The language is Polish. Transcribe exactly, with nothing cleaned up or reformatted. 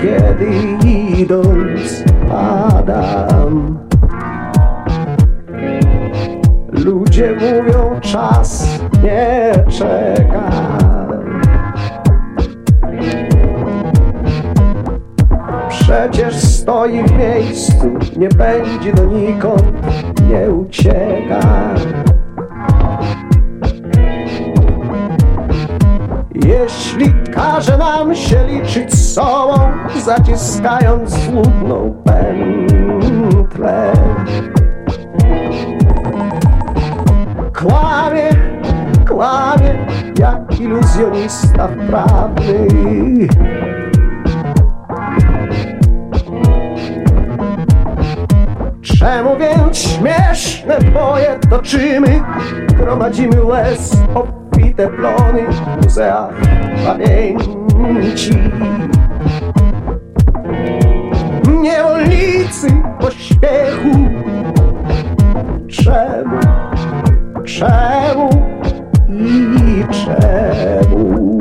kiedy idąc padam. Ludzie mówią, czas nie czeka. Przecież stoi w miejscu, nie będzie donikąd, nie ucieka. Jeśli każe nam się liczyć z sobą, zaciskając złudną pętlę, kłamie, kłamie jak iluzjonista wprawny. Czemu więc śmieszne boje toczymy? Gromadzimy łez obfite plony w muzeach pamięci. Niewolnicy pośpiechu. Czemu, czemu